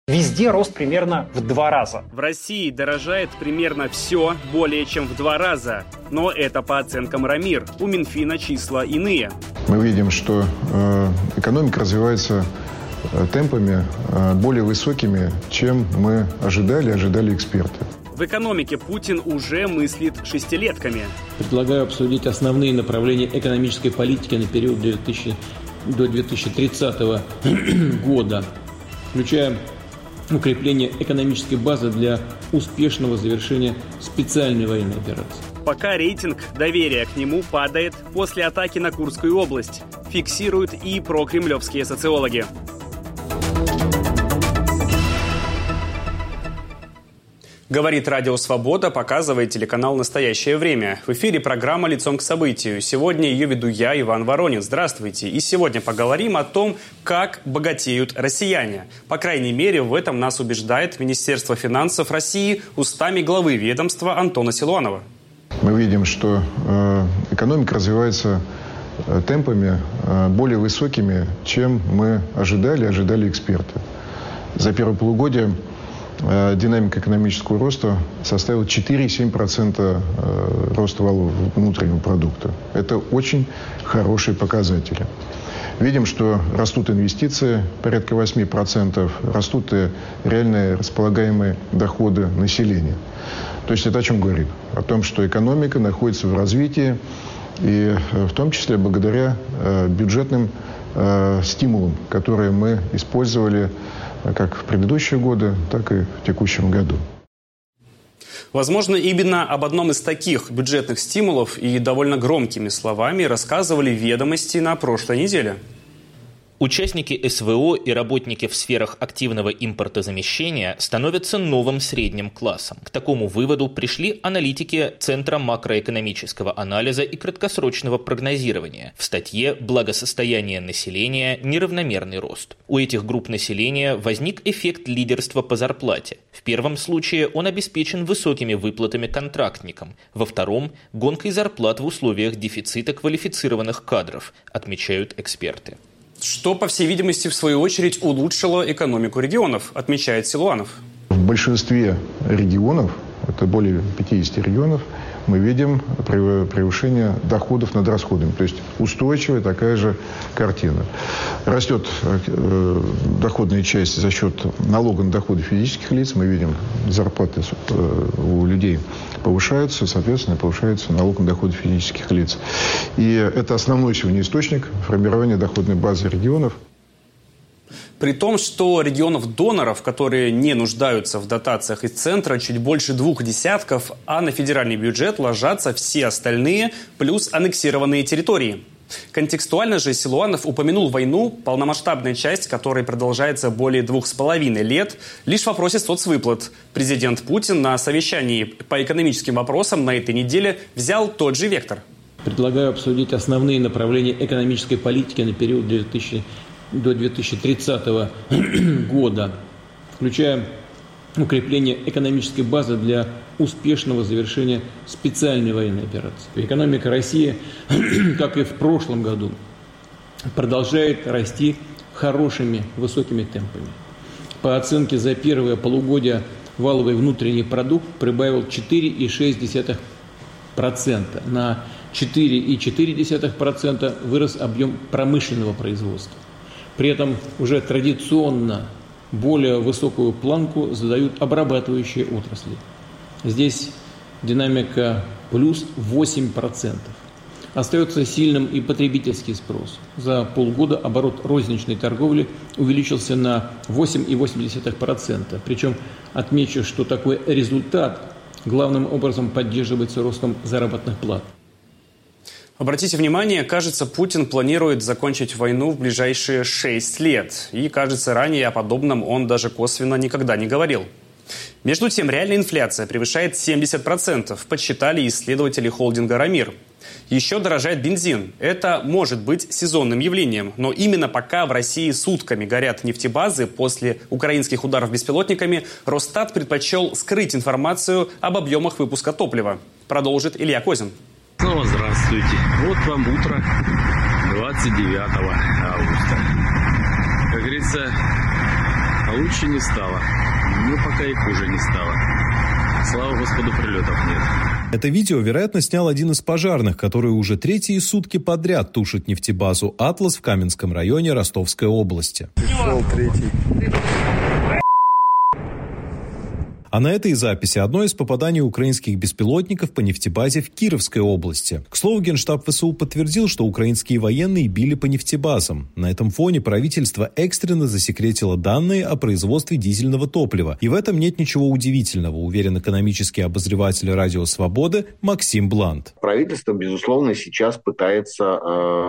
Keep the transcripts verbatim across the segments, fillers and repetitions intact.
Везде рост примерно в два раза. В России дорожает примерно все более чем в два раза. Но это по оценкам РАМИР. У Минфина числа иные. Мы видим, что э, экономика развивается э, темпами э, более высокими, чем мы ожидали, ожидали эксперты. В экономике Путин уже мыслит шестилетками. Предлагаю обсудить основные направления экономической политики на период две тысячи, до две тысячи тридцатого года, включая укрепление экономической базы для успешного завершения специальной военной операции. Пока рейтинг доверия к нему падает после атаки на Курскую область, фиксируют и прокремлевские социологи. Говорит Радио Свобода, показывает телеканал «Настоящее время». В эфире программа «Лицом к событию». Сегодня ее веду я, Иван Воронин. Здравствуйте. И сегодня поговорим о том, как богатеют россияне. По крайней мере, в этом нас убеждает Министерство финансов России устами главы ведомства Антона Силуанова. Мы видим, что э, экономика развивается э, темпами э, более высокими, чем мы ожидали, ожидали эксперты. За первое полугодие динамика экономического роста составила четыре целых семь десятых процента роста валового внутреннего продукта. Это очень хорошие показатели. Видим, что растут инвестиции, порядка восемь процентов, растут и реальные располагаемые доходы населения. То есть это о чем говорит? О том, что экономика находится в развитии, и в том числе благодаря бюджетным стимулам, которые мы использовали как в предыдущие годы, так и в текущем году. Возможно, именно об одном из таких бюджетных стимулов и довольно громкими словами рассказывали «Ведомости» на прошлой неделе. Участники СВО и работники в сферах активного импортозамещения становятся новым средним классом. К такому выводу пришли аналитики Центра макроэкономического анализа и краткосрочного прогнозирования в статье «Благосостояние населения. Неравномерный рост». У этих групп населения возник эффект лидерства по зарплате. В первом случае он обеспечен высокими выплатами контрактникам, во втором – гонкой зарплат в условиях дефицита квалифицированных кадров, отмечают эксперты. Что, по всей видимости, в свою очередь улучшило экономику регионов, отмечает Силуанов. В большинстве регионов, это более пятидесяти регионов, мы видим превышение доходов над расходами. То есть устойчивая такая же картина. Растет э, доходная часть за счет налога на доходы физических лиц. Мы видим, зарплаты э, у людей повышаются, соответственно, повышается налог на доходы физических лиц. И это основной сегодня источник формирования доходной базы регионов. При том, что регионов-доноров, которые не нуждаются в дотациях из центра, чуть больше двух десятков, а на федеральный бюджет ложатся все остальные, плюс аннексированные территории. Контекстуально же Силуанов упомянул войну, полномасштабная часть которой продолжается более двух с половиной лет, лишь в вопросе соцвыплат. Президент Путин на совещании по экономическим вопросам на этой неделе взял тот же вектор. Предлагаю обсудить основные направления экономической политики на период две тысячи до две тысячи тридцатого года, включая укрепление экономической базы для успешного завершения специальной военной операции. Экономика России, как и в прошлом году, продолжает расти хорошими высокими темпами. По оценке за первое полугодие валовый внутренний продукт прибавил четыре целых шесть десятых процента. На четыре целых четыре десятых процента вырос объем промышленного производства. При этом уже традиционно более высокую планку задают обрабатывающие отрасли. Здесь динамика плюс восемь процентов. Остается сильным и потребительский спрос. За полгода оборот розничной торговли увеличился на восемь целых восемь десятых процента. Причем отмечу, что такой результат главным образом поддерживается ростом заработных плат. Обратите внимание, кажется, Путин планирует закончить войну в ближайшие шесть лет. И, кажется, ранее о подобном он даже косвенно никогда не говорил. Между тем, реальная инфляция превышает семьдесят процентов, подсчитали исследователи холдинга «РАМИР». Еще дорожает бензин. Это может быть сезонным явлением. Но именно пока в России сутками горят нефтебазы после украинских ударов беспилотниками, Росстат предпочел скрыть информацию об объемах выпуска топлива. Продолжит Илья Козин. Снова здравствуйте. Вот вам утро двадцать девятого августа. Как говорится, А лучше не стало. Но пока и хуже не стало. Слава Господу, прилетов нет. Это видео, вероятно, снял один из пожарных, который уже третьи сутки подряд тушит нефтебазу «Атлас» в Каменском районе Ростовской области. Пришел третий. А на этой записи одно из попаданий украинских беспилотников по нефтебазе в Кировской области. К слову, Генштаб ВСУ подтвердил, что украинские военные били по нефтебазам. На этом фоне правительство экстренно засекретило данные о производстве дизельного топлива. И в этом нет ничего удивительного, уверен экономический обозреватель «Радио Свободы» Максим Блант. Правительство, безусловно, сейчас пытается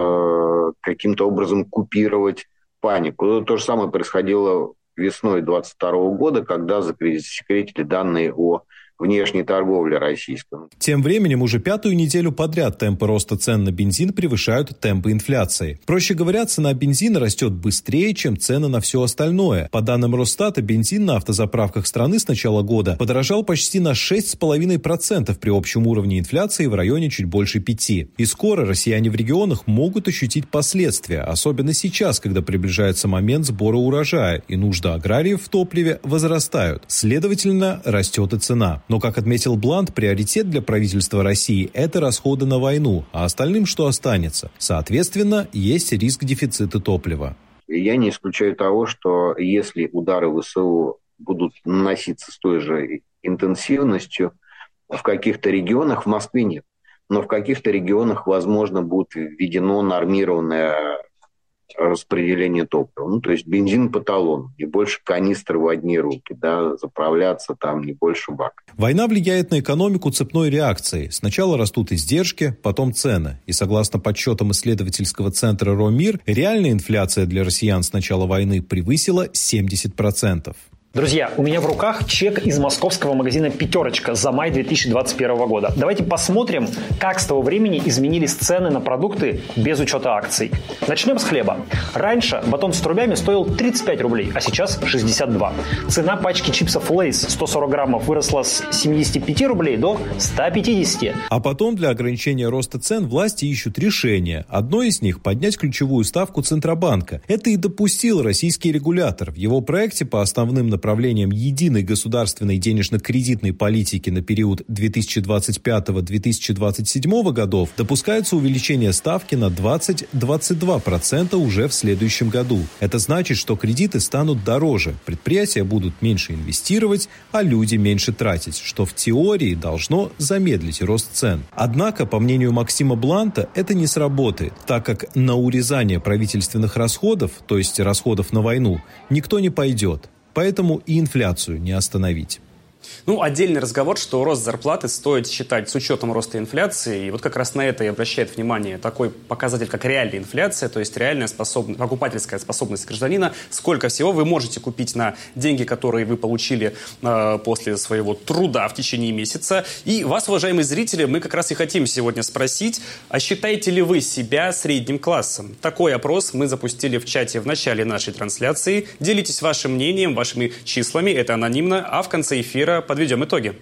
э, каким-то образом купировать панику. То же самое происходило весной двадцать второго года, когда засекретили данные о внешней торговле российской. Тем временем уже пятую неделю подряд темпы роста цен на бензин превышают темпы инфляции. Проще говоря, цена бензина растет быстрее, чем цены на все остальное. По данным Росстата, бензин на автозаправках страны с начала года подорожал почти на шесть целых пять десятых процента при общем уровне инфляции в районе чуть больше пяти. И скоро россияне в регионах могут ощутить последствия, особенно сейчас, когда приближается момент сбора урожая, и нужды аграриев в топливе возрастают. Следовательно, растет и цена. Но, как отметил Блант, приоритет для правительства России – это расходы на войну, а остальным что останется? Соответственно, есть риск дефицита топлива. Я не исключаю того, что если удары ВСУ будут наноситься с той же интенсивностью, в каких-то регионах, в Москве нет, но в каких-то регионах, возможно, будет введено нормированное распределение топлива. Ну, то есть бензин по талону, не больше канистры в одни руки, да, заправляться там не больше бак. Война влияет на экономику цепной реакцией. Сначала растут издержки, потом цены. И согласно подсчетам исследовательского центра «Ромир», реальная инфляция для россиян с начала войны превысила семьдесят процентов. Друзья, у меня в руках чек из московского магазина «Пятерочка» за май две тысячи двадцать первого года. Давайте посмотрим, как с того времени изменились цены на продукты без учета акций. Начнем с хлеба. Раньше батон с трубями стоил тридцать пять рублей, а сейчас шестьдесят два. Цена пачки чипсов «Лейс» сто сорок граммов выросла с семидесяти пяти рублей до ста пятидесяти. А потом для ограничения роста цен власти ищут решения. Одно из них – поднять ключевую ставку Центробанка. Это и допустил российский регулятор. В его проекте по основным направлениям направлением единой государственной денежно-кредитной политики на период две тысячи двадцать пятого - две тысячи двадцать седьмого годов допускается увеличение ставки на двадцать - двадцать два процента уже в следующем году. Это значит, что кредиты станут дороже, предприятия будут меньше инвестировать, а люди меньше тратить, что в теории должно замедлить рост цен. Однако, по мнению Максима Бланта, это не сработает, так как на урезание правительственных расходов, то есть расходов на войну, никто не пойдет. Поэтому и инфляцию не остановить. Ну, отдельный разговор, что рост зарплаты стоит считать с учетом роста инфляции. И вот как раз на это и обращает внимание такой показатель, как реальная инфляция, то есть реальная способность, покупательская способность гражданина. Сколько всего вы можете купить на деньги, которые вы получили э, после своего труда в течение месяца. И вас, уважаемые зрители, мы как раз и хотим сегодня спросить, а считаете ли вы себя средним классом? Такой опрос мы запустили в чате в начале нашей трансляции. Делитесь вашим мнением, вашими числами, это анонимно, а в конце эфира подведем итоги.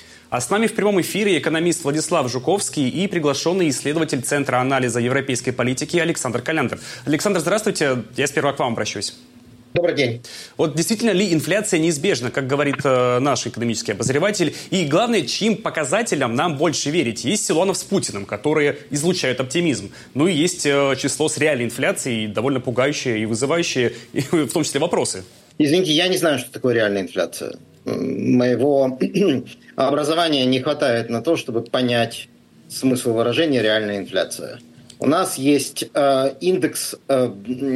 А с нами в прямом эфире экономист Владислав Жуковский и приглашенный исследователь Центра анализа европейской политики Александр Коляндер. Александр, здравствуйте. Я сперва к вам обращусь. Добрый день. Вот действительно ли инфляция неизбежна, как говорит э, наш экономический обозреватель? И главное, чьим показателям нам больше верить? Есть Силуанов с Путиным, которые излучают оптимизм. Ну и есть э, число с реальной инфляцией, довольно пугающее и вызывающее, и, в том числе, вопросы. Извините, я не знаю, что такое реальная инфляция. Моего образования не хватает на то, чтобы понять смысл выражения «реальная инфляция». У нас есть э, индекс э,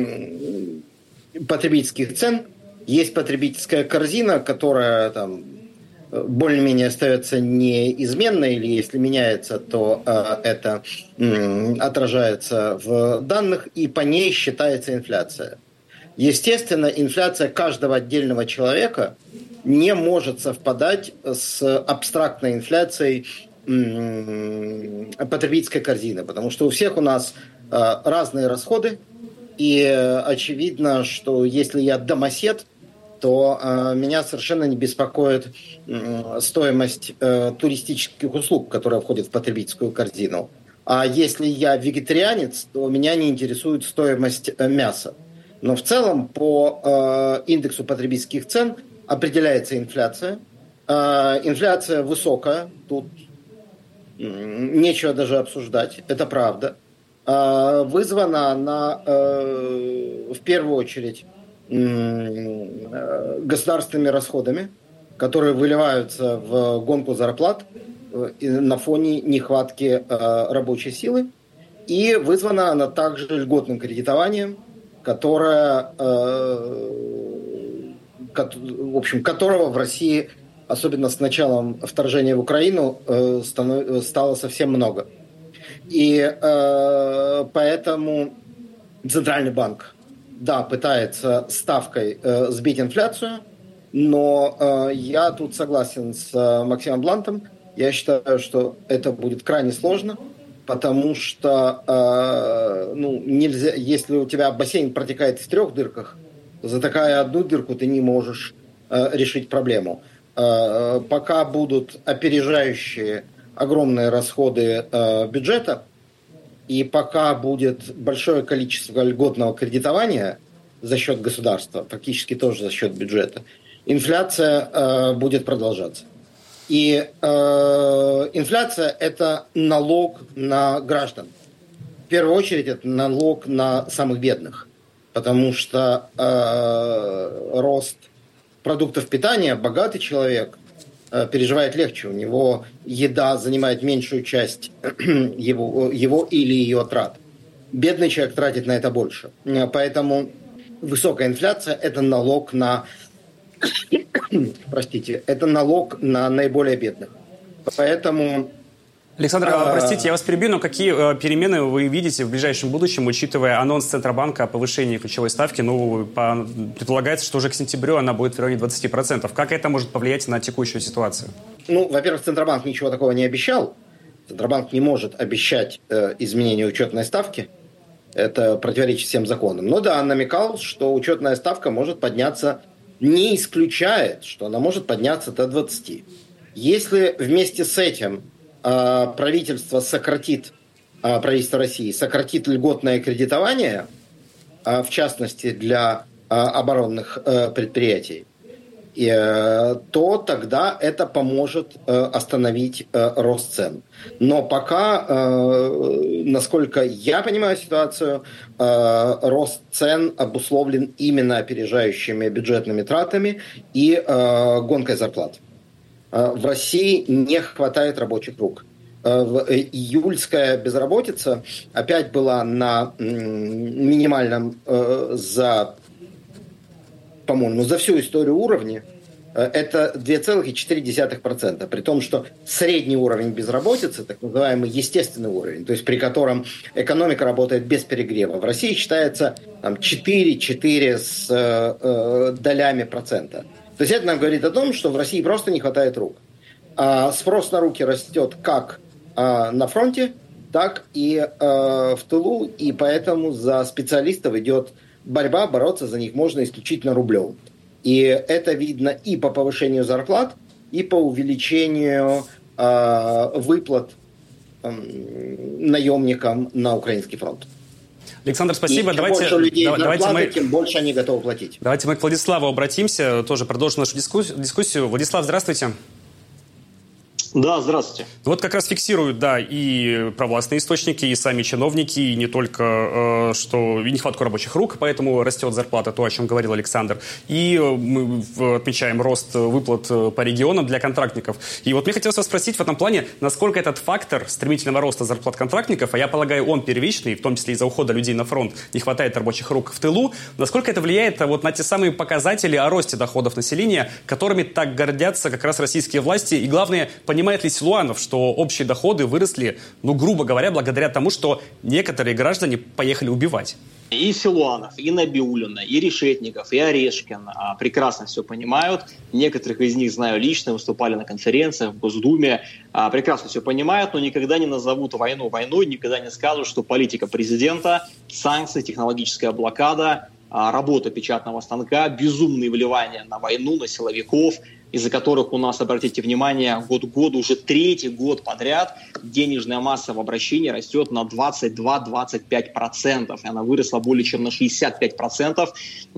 потребительских цен, есть потребительская корзина, которая там более-менее остается неизменной, или если меняется, то э, это э, отражается в данных, и по ней считается инфляция. Естественно, инфляция каждого отдельного человека не может совпадать с абстрактной инфляцией м- потребительской корзины, потому что у всех у нас э, разные расходы, и э, очевидно, что если я домосед, то э, меня совершенно не беспокоит э, стоимость э, туристических услуг, которая входит в потребительскую корзину. А если я вегетарианец, то меня не интересует стоимость э, мяса. Но в целом по э, индексу потребительских цен определяется инфляция. Э, инфляция высокая, тут нечего даже обсуждать, это правда. Э, вызвана она э, в первую очередь э, государственными расходами, которые выливаются в гонку зарплат э, на фоне нехватки э, рабочей силы. И вызвана она также льготным кредитованием, которое, э, в общем, которого в России, особенно с началом вторжения в Украину, э, станов, стало совсем много. И э, поэтому Центральный банк, да, пытается ставкой э, сбить инфляцию, но э, я тут согласен с э, Максимом Блантом. Я считаю, что это будет крайне сложно. Потому что э, ну, нельзя, если у тебя бассейн протекает в трех дырках, затыкая одну дырку, ты не можешь э, решить проблему. Э, пока будут опережающие огромные расходы э, бюджета, и пока будет большое количество льготного кредитования за счет государства, фактически тоже за счет бюджета, инфляция э, будет продолжаться. И э, инфляция – это налог на граждан. В первую очередь, это налог на самых бедных. Потому что э, рост продуктов питания, богатый человек э, переживает легче. У него еда занимает меньшую часть его, его или ее трат. Бедный человек тратит на это больше. Поэтому высокая инфляция – это налог на... Простите, это налог на наиболее бедных. Поэтому... Александр, а... простите, я вас перебью, но какие перемены вы видите в ближайшем будущем, учитывая анонс Центробанка о повышении ключевой ставки? Ну, по... предполагается, что уже к сентябрю она будет в районе двадцати процентов. Как это может повлиять на текущую ситуацию? Ну, во-первых, Центробанк ничего такого не обещал. Центробанк не может обещать э, изменение учетной ставки. Это противоречит всем законам. Но да, он намекал, что учетная ставка может подняться... не исключает, что она может подняться до двадцати. Если вместе с этим э, правительство сократит, э, правительство России сократит льготное кредитование, э, в частности для э, оборонных э, предприятий, э, то тогда это поможет э, остановить э, рост цен. Но пока, э, насколько я понимаю ситуацию, э, рост цен обусловлен именно опережающими бюджетными тратами и э, гонкой зарплат. Э, в России не хватает рабочих рук. Э, в, э, июльская безработица опять была на э, минимальном э, за, по-моему, за всю историю уровне. Это две целых четыре десятых процента, при том, что средний уровень безработицы, так называемый естественный уровень, то есть при котором экономика работает без перегрева, в России считается там, четыре-четыре с э, долями процента. То есть это нам говорит о том, что в России просто не хватает рук. А спрос на руки растет как э, на фронте, так и э, в тылу, и поэтому за специалистов идет борьба, бороться за них можно исключительно рублем. И это видно и по повышению зарплат, и по увеличению э, выплат э, наемникам на украинский фронт. Александр, спасибо. И чем давайте, больше людей да, зарплаты, давайте мы... тем больше они готовы платить. Давайте мы к Владиславу обратимся, тоже продолжим нашу дискуссию. Владислав, здравствуйте. Да, здравствуйте. Вот как раз фиксируют, да, и провластные источники, и сами чиновники, и не только, э, что и нехватку рабочих рук, поэтому растет зарплата, то, о чем говорил Александр. И мы отмечаем рост выплат по регионам для контрактников. И вот мне хотелось вас спросить в этом плане, насколько этот фактор стремительного роста зарплат контрактников, а я полагаю, он первичный, в том числе из-за ухода людей на фронт, не хватает рабочих рук в тылу, насколько это влияет вот на те самые показатели о росте доходов населения, которыми так гордятся как раз российские власти, и главное, понимать, Понимает ли Силуанов, что общие доходы выросли, ну, грубо говоря, благодаря тому, что некоторые граждане поехали убивать? И Силуанов, и Набиуллина, и Решетников, и Орешкин а, прекрасно все понимают. Некоторых из них знаю лично, выступали на конференциях в Госдуме. А, прекрасно все понимают, но никогда не назовут войну войной, никогда не скажут, что политика президента, санкции, технологическая блокада, а, работа печатного станка, безумные вливания на войну, на силовиков, из-за которых у нас, обратите внимание, год к году, уже третий год подряд денежная масса в обращении растет на двадцать два - двадцать пять процентов. И она выросла более чем на шестьдесят пять процентов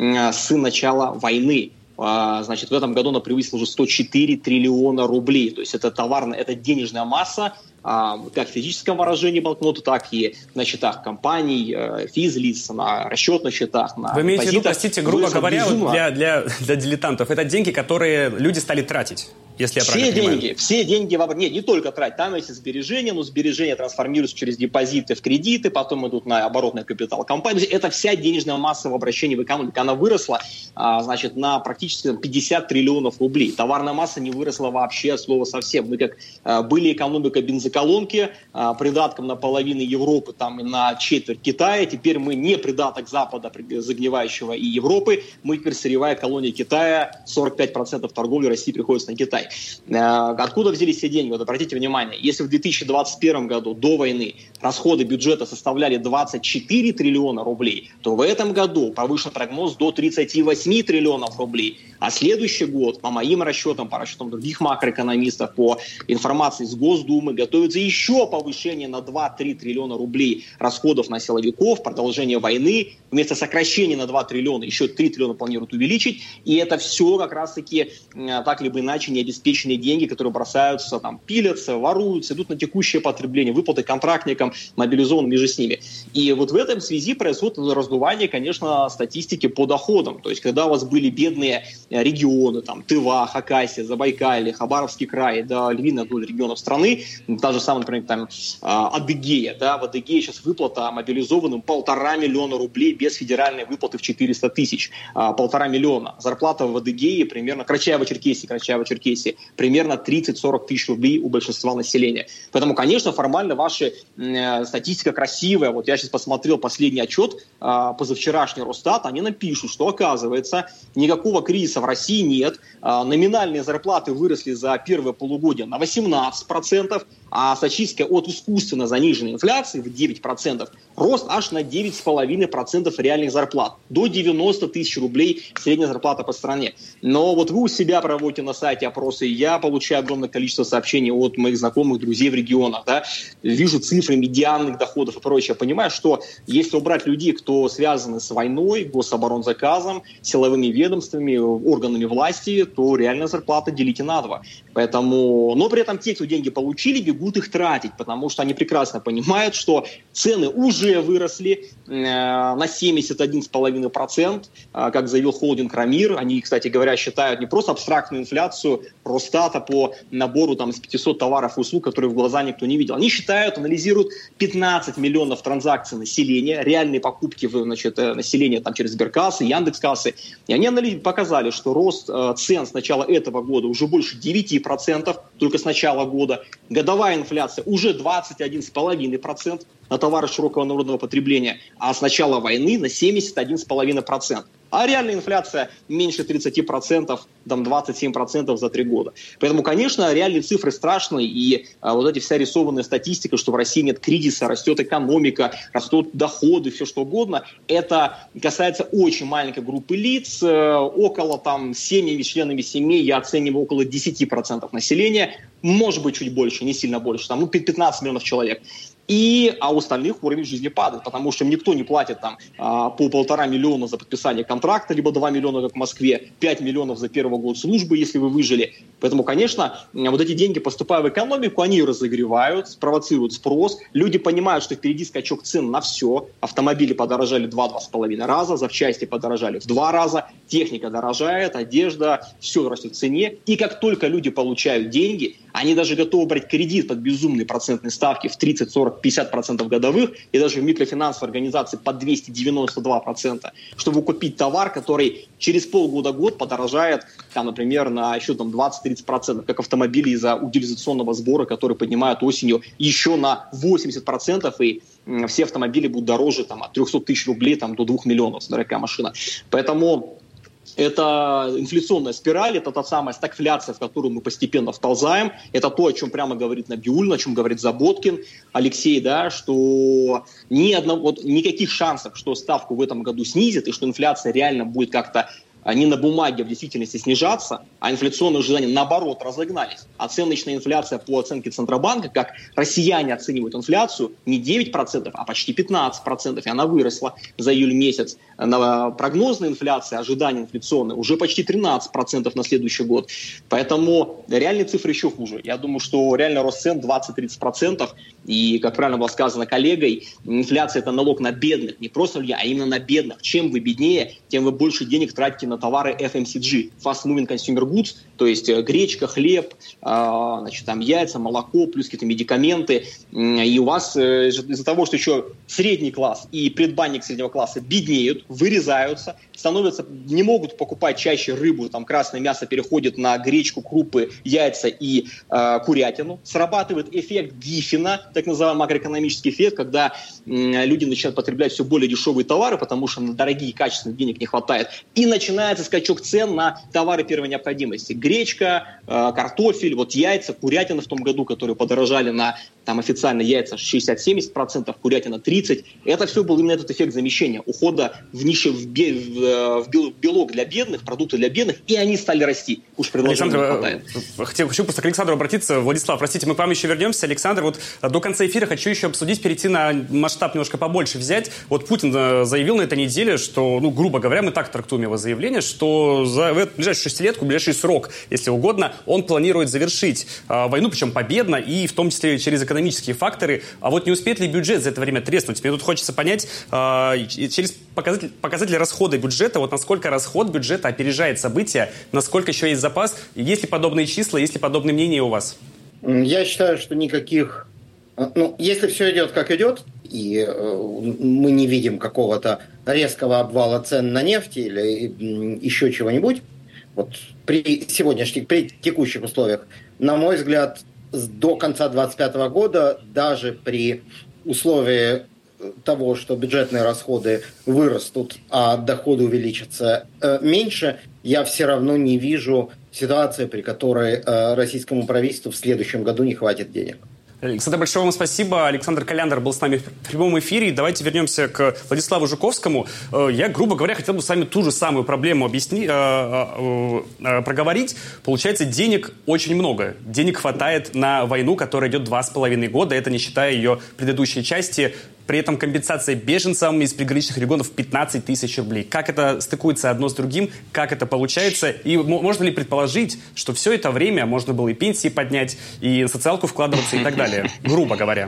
с начала войны. Значит, в этом году она превысила уже сто четыре триллиона рублей. То есть это товарная, это денежная масса, как в физическом выражении банкноты, так и на счетах компаний, физлиц, на расчетных счетах, на Вы имеете в виду, простите, грубо говоря, безумно. для, для, для дилетантов, это деньги, которые люди стали тратить, если я правильно все понимаю? деньги, все деньги, в... нет, не только тратить, там есть сбережения, но сбережения трансформируются через депозиты в кредиты, потом идут на оборотный капитал компании. Это вся денежная масса в обращении в экономике. Она выросла, значит, на практически пятьдесят триллионов рублей. Товарная масса не выросла вообще от слова совсем. Мы как были экономика бензоколонки, придатком на половину Европы, там, и на четверть Китая. Теперь мы не придаток Запада, загнивающего, и Европы. Мы теперь сырьевая колония Китая. сорок пять процентов торговли России приходится на Китай. Откуда взялись все деньги? Вот обратите внимание, если в две тысячи двадцать первом году, до войны, расходы бюджета составляли двадцать четыре триллиона рублей, то в этом году повышен прогноз до тридцать восемь триллионов рублей. А следующий год, по моим расчетам, по расчетам других макроэкономистов, по информации из Госдумы, готовится еще повышение на два-три триллиона рублей расходов на силовиков, продолжение войны. Вместо сокращения на два триллиона еще три триллиона планируют увеличить. И это все как раз-таки так либо иначе не обеспеченные деньги, которые бросаются, там, пилятся, воруются, идут на текущее потребление, выплаты контрактникам, мобилизованным и же с ними. И вот в этом связи происходит раздувание, конечно, статистики по доходам. То есть, когда у вас были бедные регионы, там, Тыва, Хакасия, Забайкалье, Хабаровский край, да, львиная доля регионов страны, та же самая, например, там, Адыгея, да, в Адыгее сейчас выплата мобилизованным полтора миллиона рублей без федеральной выплаты в четыреста тысяч, полтора миллиона. Зарплата в Адыгее примерно, Карачаево-Черкесии, Карачаево-Черкесии, примерно тридцать-сорок тысяч рублей у большинства населения. Поэтому, конечно, формально ваша э, статистика красивая. Вот я сейчас посмотрел последний отчет, э, позавчерашний Росстат, они нам пишут, что, оказывается, никакого кризиса в России нет. Э, номинальные зарплаты выросли за первое полугодие на восемнадцать процентов, а статистика от искусственно заниженной инфляции в девять процентов, рост аж на девять целых пять десятых процента реальных зарплат, до девяносто тысяч рублей средняя зарплата по стране. Но вот вы у себя проводите на сайте опросы, я получаю огромное количество сообщений от моих знакомых, друзей в регионах, да, вижу цифры медианных доходов и прочее. Я понимаю, что если убрать людей, кто связаны с войной, гособоронзаказом, силовыми ведомствами, органами власти, то реальная зарплата делите на два. Поэтому, но при этом те, кто деньги получили, бегут их тратить, потому что они прекрасно понимают, что цены уже выросли э, на семьдесят один целых пять десятых процента, э, как заявил холдинг Рамир. Они, кстати говоря, считают не просто абстрактную инфляцию Росстата по набору там, из пятисот товаров и услуг, которые в глаза никто не видел. Они считают, анализируют пятнадцать миллионов транзакций населения, реальные покупки значит, населения там, через Сберкассы, Яндекс.Кассы. И они показали, что рост э, цен с начала этого года уже больше девять процентов, только с начала года. Годовая инфляция уже двадцать один целых пять десятых процента на товары широкого народного потребления, а с начала войны на семьдесят один целых пять десятых процента. А реальная инфляция меньше тридцать процентов, там двадцать семь процентов за три года. Поэтому, конечно, реальные цифры страшные, и а, вот эти вся рисованная статистика, что в России нет кризиса, растет экономика, растут доходы, все что угодно, это касается очень маленькой группы лиц, э, около там семьями, членами семей, я оцениваю около десять процентов населения, может быть чуть больше, не сильно больше, там ну, пятнадцать миллионов человек. И, а у остальных уровень жизни падает, потому что им никто не платит там, а, по полтора миллиона за подписание контракта, либо два миллиона, как в Москве, пять миллионов за первый год службы, если вы выжили. Поэтому, конечно, вот эти деньги, поступая в экономику, они ее разогревают, спровоцируют спрос. Люди понимают, что впереди скачок цен на все. Автомобили подорожали два-два с половиной раза, запчасти подорожали в два раза, техника дорожает, одежда, все растет в цене. И как только люди получают деньги, они даже готовы брать кредит под безумные процентные ставки в тридцать, сорок, пятьдесят процентов годовых, и даже в микрофинансовой организации под двести девяносто два процента, чтобы купить товар, который через полгода-год подорожает, там, например, на еще там, двадцать-тридцать процентов, как автомобили из-за утилизационного сбора, который поднимают осенью еще на восемьдесят процентов, и все автомобили будут дороже там, от трехсот тысяч рублей там, до двух миллионов, дорогая машина. Поэтому это инфляционная спираль, это та самая стагфляция, в которую мы постепенно вползаем. Это то, о чем прямо говорит Набиуллин, о чем говорит Заботкин, Алексей, да, что ни одного, вот, никаких шансов, что ставку в этом году снизит и что инфляция реально будет как-то не на бумаге, а в действительности снижаться, а инфляционные ожидания, наоборот, разогнались. Оценочная инфляция по оценке Центробанка, как россияне оценивают инфляцию, не девять процентов, а почти пятнадцать процентов, и она выросла за июль месяц. Прогнозная инфляция, ожидания инфляционные, уже почти тринадцать процентов на следующий год. Поэтому реальные цифры еще хуже. Я думаю, что реальный рост цен двадцать-тридцать процентов, и, как правильно было сказано коллегой, инфляция – это налог на бедных, не просто людей, а именно на бедных. Чем вы беднее, тем вы больше денег тратите на товары эф эм си джи, Fast Moving Consumer Goods, то есть гречка, хлеб, значит, там яйца, молоко, плюс какие-то медикаменты. И у вас из-за того, что еще средний класс и предбанник среднего класса беднеют, вырезаются, становятся, не могут покупать чаще рыбу, там красное мясо переходит на гречку, крупы, яйца и э, курятину. Срабатывает эффект Гиффина, так называемый макроэкономический эффект, когда э, люди начинают потреблять все более дешевые товары, потому что на дорогие и качественные денег не хватает. И начинается скачок цен на товары первой необходимости. Гречка, э, картофель, вот яйца, курятина в том году, которые подорожали на там официально яйца шестьдесят-семьдесят процентов, курятина тридцать процентов. Это все был именно этот эффект замещения, ухода в нише, в, бе, в, в белок для бедных, продукты для бедных, и они стали расти. Уж предложения не хватает. Хотел, хочу просто к Александру обратиться. Владислав, простите, мы к вам еще вернемся. Александр, вот до конца эфира хочу еще обсудить, перейти на масштаб немножко побольше взять. Вот Путин заявил на этой неделе, что, ну, грубо говоря, мы так трактуем его заявление, что за в эту ближайшую шестилетку, в ближайший срок, если угодно, он планирует завершить э, войну, причем победно, и в том числе через экономические факторы. А вот не успеет ли бюджет за это время треснуть? Мне тут хочется понять, э, через показатель, показатели расхода бюджета, вот насколько расход бюджета опережает события, насколько еще есть запас, есть ли подобные числа, есть ли подобные мнения у вас? Я считаю, что никаких... Ну, если все идет как идет, и э, мы не видим какого-то резкого обвала цен на нефть или э, еще чего-нибудь, вот при сегодняшних, при текущих условиях, на мой взгляд, до конца двадцать пятого года, даже при условии того, что бюджетные расходы вырастут, а доходы увеличатся э, меньше, я все равно не вижу ситуации, при которой э, российскому правительству в следующем году не хватит денег. Александр, большое вам спасибо. Александр Коляндер был с нами в прямом эфире. Давайте вернемся к Владиславу Жуковскому. Я, грубо говоря, хотел бы с вами ту же самую проблему объяснить, проговорить. Получается, денег очень много. Денег хватает на войну, которая идет два с половиной года. Это не считая ее предыдущей части. При этом компенсация беженцам из приграничных регионов пятнадцать тысяч рублей. Как это стыкуется одно с другим? Как это получается? И можно ли предположить, что все это время можно было и пенсии поднять, и социалку вкладываться и так далее? Грубо говоря.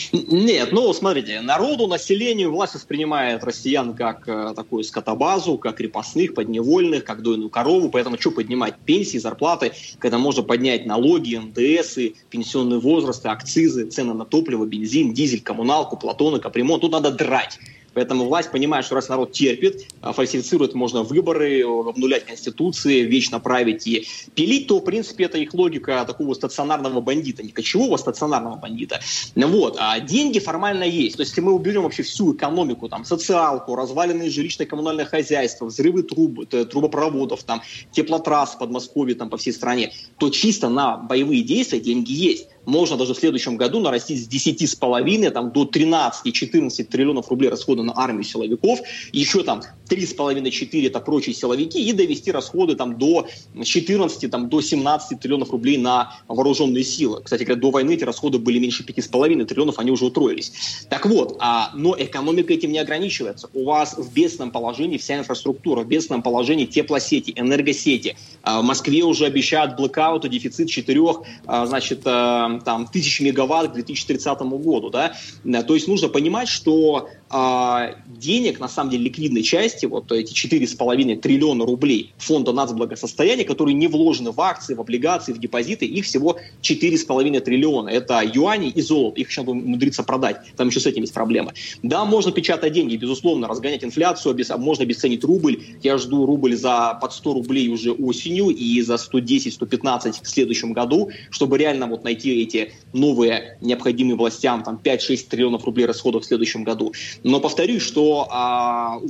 Нет, ну, смотрите, народу, населению власть воспринимает россиян как э, такую скотобазу, как крепостных, подневольных, как дойную корову, поэтому что поднимать пенсии, зарплаты, когда можно поднять налоги, эн дэ эсы, пенсионные возрасты, акцизы, цены на топливо, бензин, дизель, коммуналку, платоны, капремонт, тут надо драть. Поэтому власть понимает, что раз народ терпит, фальсифицирует можно выборы, обнулять конституции, вечно править и пилить, то, в принципе, это их логика такого стационарного бандита, не кочевого стационарного бандита. Вот. А деньги формально есть. То есть, если мы уберем вообще всю экономику, там, социалку, разваленные жилищно-коммунальное хозяйство, взрывы труб, трубопроводов, там, теплотрасс в Подмосковье, там, по всей стране, то чисто на боевые действия деньги есть. Можно даже в следующем году нарастить с десяти с половиной там, до тринадцати-четырнадцати триллионов рублей расхода на армию силовиков, еще там три с половиной-четыре это прочие силовики, и довести расходы там, до четырнадцати, там, до семнадцати триллионов рублей на вооруженные силы. Кстати говоря, до войны эти расходы были меньше пяти с половиной триллионов, они уже утроились. Так вот, а, но экономика этим не ограничивается. У вас в бедственном положении вся инфраструктура, в бедственном положении теплосети, энергосети. А, в Москве уже обещают блэкаут и дефицит четырех, а, значит, а, там, тысяч мегаватт к две тысячи тридцатому году. Да? То есть нужно понимать, что э, денег, на самом деле, ликвидной части, вот эти четыре с половиной триллиона рублей фонда нацблагосостояния, которые не вложены в акции, в облигации, в депозиты, их всего четыре с половиной триллиона. Это юани и золото. Их еще надо умудриться продать. Там еще с этим есть проблемы. Да, можно печатать деньги, безусловно, разгонять инфляцию, можно обесценить рубль. Я жду рубль за под сто рублей уже осенью и за сто десять - сто пятнадцать в следующем году, чтобы реально вот найти эти новые необходимые властям там, пять-шесть триллионов рублей расходов в следующем году. Но повторюсь, что а,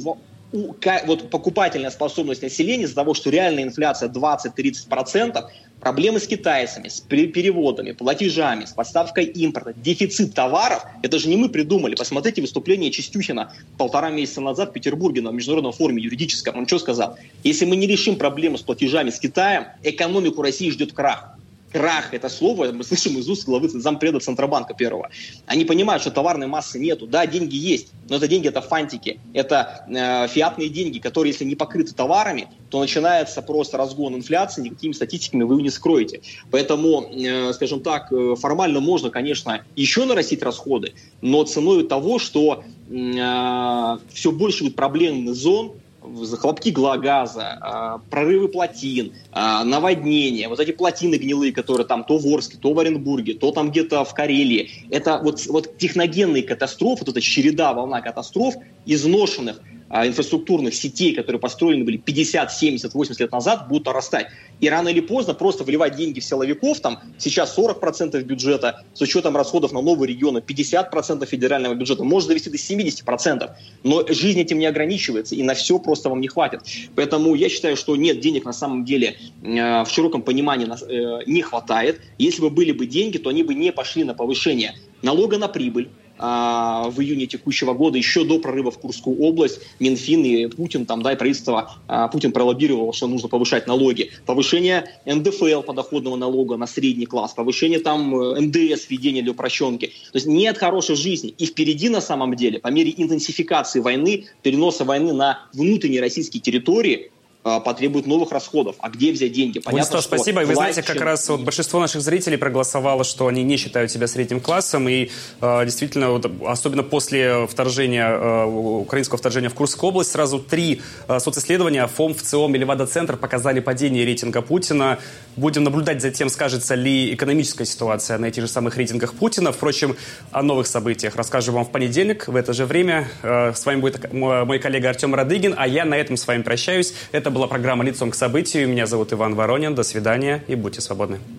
у, вот покупательная способность населения из-за того, что реальная инфляция двадцать-тридцать процентов, проблемы с китайцами, с переводами, платежами, с подставкой импорта, дефицит товаров, это же не мы придумали. Посмотрите выступление Чистюхина полтора месяца назад в Петербурге на международном форуме юридическом. Он что сказал? Если мы не решим проблему с платежами с Китаем, экономику России ждет крах. Крах – это слово мы слышим из уст главы зампреда Центробанка первого. Они понимают, что товарной массы нету. Да, деньги есть, но это деньги – это фантики. Это э, фиатные деньги, которые, если не покрыты товарами, то начинается просто разгон инфляции, никакими статистиками вы его не скроете. Поэтому, э, скажем так, формально можно, конечно, еще нарастить расходы, но ценой того, что э, все больше будет проблемных зон, хлопки газа, прорывы плотин, наводнения, вот эти плотины гнилые, которые там то в Орске, то в Оренбурге, то там где-то в Карелии. Это вот, вот техногенные катастрофы, вот эта череда, волна катастроф, изношенных инфраструктурных сетей, которые построены были пятьдесят, семьдесят, восемьдесят лет назад, будут нарастать. И рано или поздно просто вливать деньги в силовиков, там сейчас сорок процентов бюджета, с учетом расходов на новые регионы, пятьдесят процентов федерального бюджета, может довести до семьдесят процентов. Но жизнь этим не ограничивается, и на все просто вам не хватит. Поэтому я считаю, что нет, денег на самом деле э, в широком понимании э, не хватает. Если бы были бы деньги, то они бы не пошли на повышение налога на прибыль. В июне текущего года, еще до прорыва в Курскую область, Минфин и Путин, там, да, и правительство, Путин пролоббировал, что нужно повышать налоги. Повышение эн дэ эф эл, подоходного налога на средний класс, повышение там эн дэ эс, введение для упрощенки. То есть нет хорошей жизни. И впереди на самом деле, по мере интенсификации войны, переноса войны на внутренние российские территории, потребует новых расходов. А где взять деньги? Понятно, Владислав, что спасибо. И вы знаете, чем... как раз вот большинство наших зрителей проголосовало, что они не считают себя средним классом. И э, действительно, вот, особенно после вторжения, э, украинского вторжения в Курскую область, сразу три э, социсследования ФОМ, ВЦИОМ и Левада-центр показали падение рейтинга Путина. Будем наблюдать за тем, скажется ли экономическая ситуация на этих же самых рейтингах Путина. Впрочем, о новых событиях расскажу вам в понедельник в это же время. Э, с вами будет мой коллега Артем Радыгин, а я на этом с вами прощаюсь. Это была программа «Лицом к событию». Меня зовут Иван Воронин. До свидания и будьте свободны.